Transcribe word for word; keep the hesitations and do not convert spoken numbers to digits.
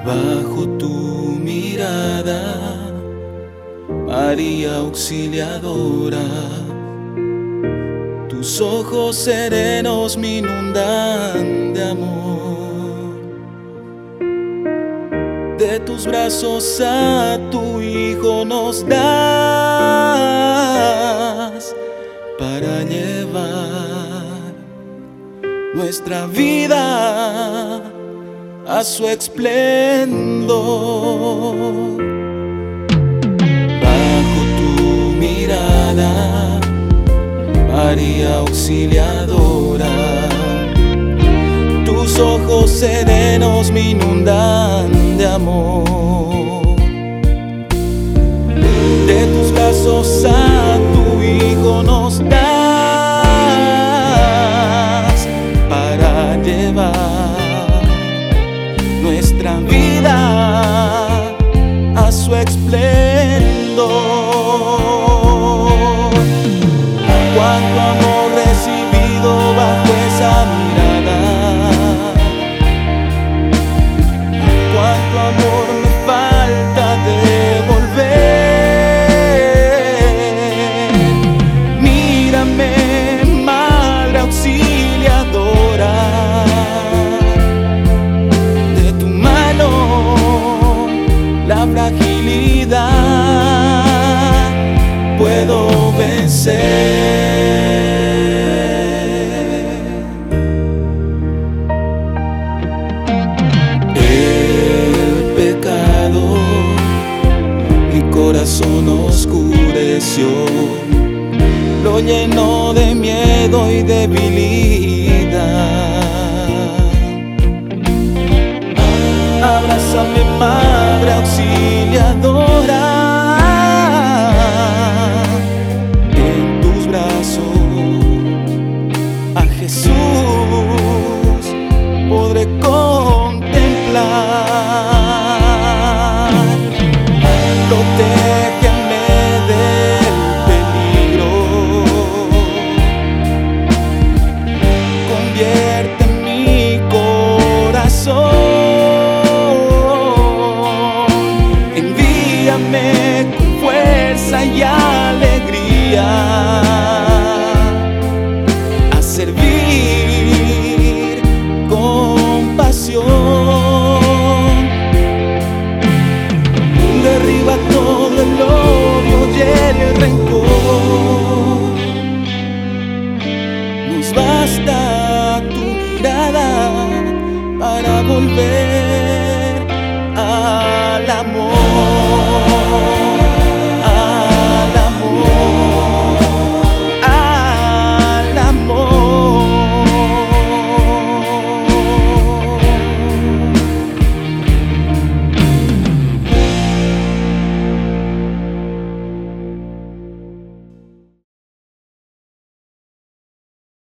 Bajo tu mirada, María Auxiliadora, tus ojos serenos me inundan de amor. De tus brazos a tu Hijo nos das para llevar nuestra vida a su esplendor. Bajo tu mirada, María Auxiliadora, tus ojos serenos me inundan de amor. De tus brazos a tu Hijo nos das para llevar nuestra vida a su esplendor. Cuánto amor recibido bajo esa mirada, cuánto amor me falta devolver. Mírame, Madre Auxiliadora, la fragilidad puedo vencer. El pecado mi corazón oscureció, lo llenó de miedo y debilidad. Abrázame, Madre Auxiliadora, en tus brazos a Jesús podré contemplar. Protégeme del peligro, convierte mi corazón. Con fuerza y alegría a servir con pasión. Derriba todo el odio y el rencor. Nos basta tu mirada para volver